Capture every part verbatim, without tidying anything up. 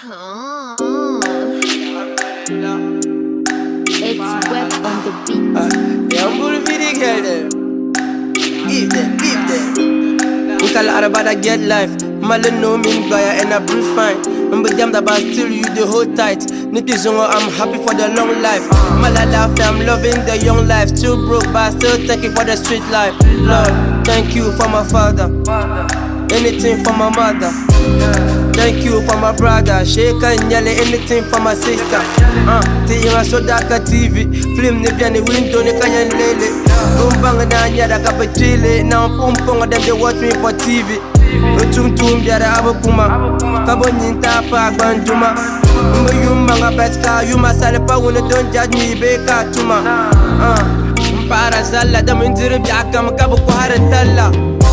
Oh, it's web on the beat. Uh, yeah, I'm gonna be the girl them. Give them, give them. We call it about a get life. Malin no mean buyer and I breathe fine. I'm with them that but still you the whole tight. Nitizongo, I'm happy for the long life. Malala, I'm loving the young life. Still broke but still thank you for the street life. Lord, thank you for my father. Anything for my mother. Thank you for my brother. Shake and yell anything for my sister. Uh, Tia Sodaka T V. Film the piano window, the Kayan Lele. Bumbang and Yada Capitile. Now Pum Pong, them they watch me for T V. Tum Tum, Yada Abakuma. Kabonin Tapa, Banduma. Yumanga Betka, you must salapa when you don't judge me, Beka Tuma. Uh, Parazalla, the Mindir Yakam Kabukwara Tella.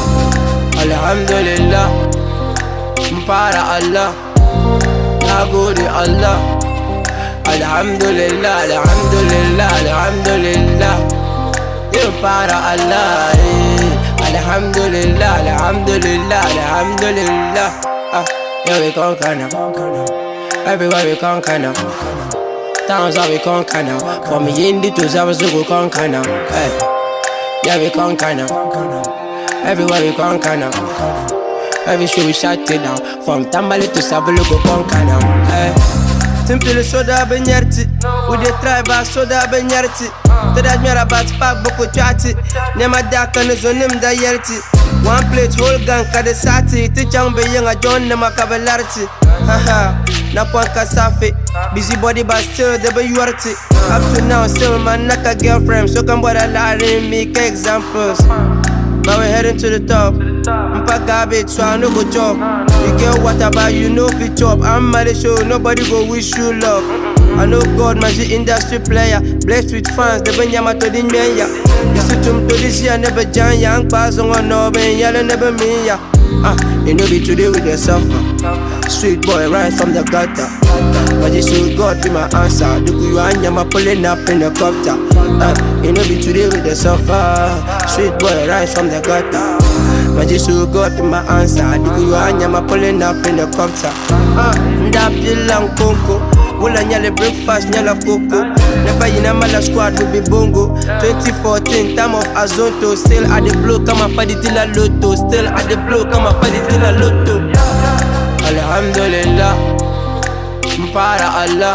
Alhamdulillah. Para Allah, Nagode Allah. Alhamdulillah, Alhamdulillah, Alhamdulillah. Para Allah, Alhamdulillah, Alhamdulillah, Alhamdulillah. Ah, yeah, we conquer now. Everywhere we conquer now. Towns how we conquer now. From Yindi to Zabazu we conquer now. Hey, yeah, we conquer now. Everywhere we conquer now. Every show we shut it down. From Tambale to Sabalo go conquer now. Hey. Simple soda benyarti. We dey try but soda benyarti. Tada mera bat pak boko chati. Nema daka ne zonim da yerti. One plate whole gang kade sati. Tichang be yenga John nema kabelarti. Haha, na kwanka safi. Busy body but still the be yuarti. Up to now still man naka girlfriend. So come bother lie make examples. Now we're heading to the top. Mpa garbage, so I no go chop. You get what about you know fit chop. I'm married, so nobody go wish you luck. I know God, magic industry player. Blessed with fans, the Benyama to the Menya. Listen to me to this year, never Jan Yang Pass on no Ben Yellow, never me. Ah, you know be today with the suffer. Street boy right from the gutter. But you should God be my answer. Do you and Yama pulling up in the copter? Ah, you know be today with the suffer. Street boy right from the gutter. But you should God be my answer. Do you and Yama pulling up in the copter? Ah, that pill conco. Wula nyale breakfast nyala coco. Never in a mala squad will be bongo. twenty fourteen time of Azonto. Still at the blow, come up for the Tila Lotto. Still at the blow, come up for the Tila Lotto. Alhamdulillah. Para Allah.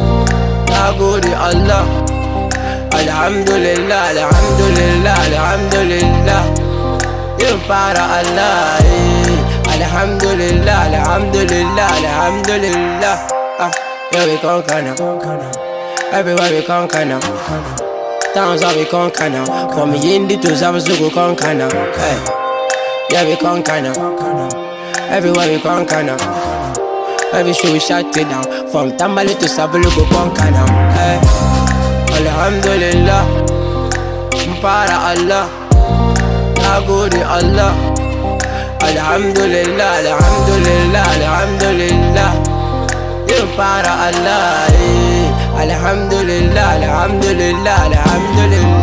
Nagode Allah. Alhamdulillah, Alhamdulillah, Alhamdulillah. Para Allah. Alhamdulillah, Alhamdulillah, Alhamdulillah. Ah, yeah, we conquer now. Everywhere we conquer now. Towns how we conquer now. From Yindi to Zabazu we conquer now. Hey, yeah, we conquer now. Everywhere we conquer now. Every show we shut it down. From Tambale to Sabalo go conquer now. Hey, Alhamdulillah. Para Allah. Nagode Allah. Alhamdulillah, Alhamdulillah, Alhamdulillah. Para Allah. Alhamdulillah, Alhamdulillah, Alhamdulillah.